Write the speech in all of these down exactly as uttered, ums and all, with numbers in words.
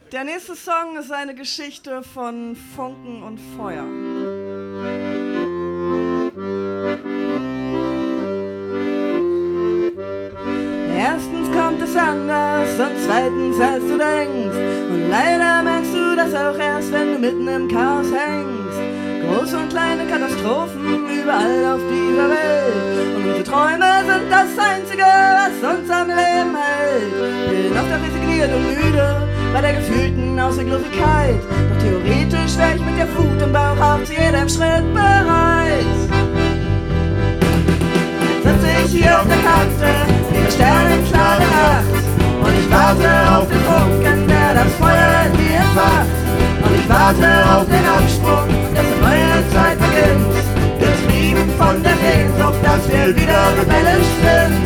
Der nächste Song ist eine Geschichte von Funken und Feuer. Erstens kommt es anders und zweitens als du denkst. Und leider merkst du das auch erst, wenn du mitten im Chaos hängst. Große und kleine Katastrophen überall auf dieser Welt. Und unsere Träume sind das Einzige, was uns am Leben hält. Bin oft auch resigniert und müde bei der gefühlten Ausweglosigkeit. Doch theoretisch wär ich mit der Wut im Bauch auch zu jedem Schritt bereit. Jetzt sitze ich hier auf der Kante, nehme sternenklare Nacht. Und ich warte auf den Funken, der das Feuer in mir entfacht. Und ich warte auf den Absprung, dass eine neue Zeit beginnt. Getrieben von der Sehnsucht, dass wir wieder rebellisch sind.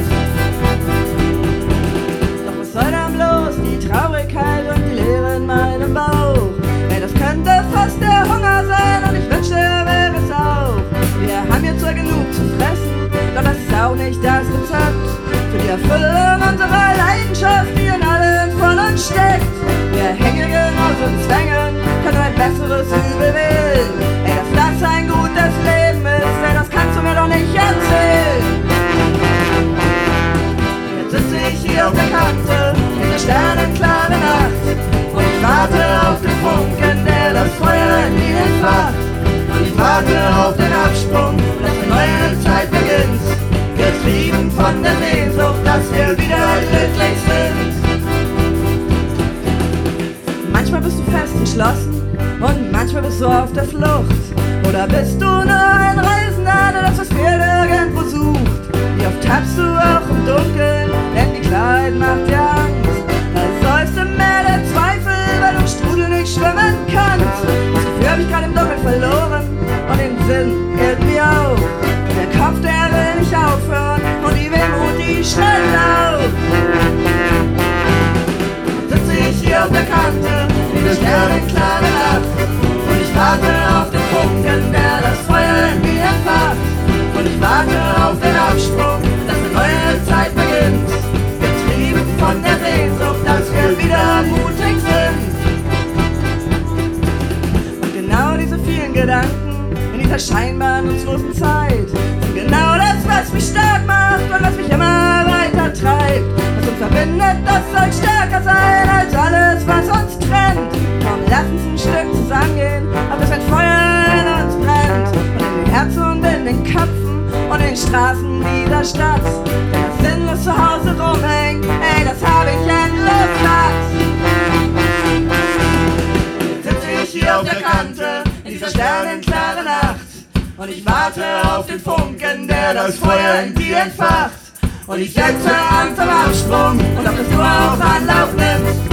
Doch was soll dann bloß die Traurigkeit und die Leere in meinem Bauch? Ey, das könnte fast der Hunger sein und ich wünschte, er wäre es auch. Wir haben hier zwar genug zu fressen, doch das ist auch nicht das Rezept für die Erfüllung unserer Leidenschaft, die in allen von uns steckt. Wir hängen aus den Zwängen, können ein besseres Übel wählen. Ey, dass das ein gutes Leben ist, ey, das kannst du mir doch nicht erzählen. Jetzt sitze ich hier auf der Kante, in der sternenklaren Nacht. Und ich warte auf den Funken, der das Feuer in mir entfacht. Und ich warte auf den Absprung, dass eine neue Zeit beginnt. Getrieben von der Sehnsucht, dass wir wieder glücklich sind. Manchmal bist du fest entschlossen und manchmal bist du auf der Flucht. Oder bist du nur ein Reisender, der das Verspätet irgendwo sucht? Wie oft tappst du auch im Dunkeln, denn die Klarheit macht dir Angst. Da säufst im Meer der Zweifel, weil du im Strudel nicht schwimmen kannst. Das Gefühl hab ich grad im Dunkeln verloren und den Sinn irgendwie auch. Der Kopf, der will nicht aufhören und die Wehmut, die schnell auf. Sitze ich hier auf der Kante, in der sternenklaren Nacht. Und ich warte auf den Funken, der das Feuer in mir entfacht. Und ich warte auf den Absprung, dass eine neue Zeit beginnt. Getrieben von der Sehnsucht, dass wir wieder mutig sind. Und genau diese vielen Gedanken in dieser scheinbar nutzlosen Zeit sind genau das, was mich stark macht und was mich immer weiter treibt. Was uns verbindet, das soll stärker sein als alles, was uns trennt. Komm, lass uns ein Stück zusammengehen, auf das ein Feuer in uns brennt. Und in den Herzen und in den Köpfen und in den Straßen dieser Stadt. Denn das sinnlos zu Hause rumhängt, ey, das hab ich endlos satt. Jetzt sitze ich hier auf der Kante, in dieser sternenklaren Nacht. Und ich warte auf den Funken, der das Feuer in dir entfacht. Und ich setze an zum Absprung und ob das du auch Anlauf nimmst.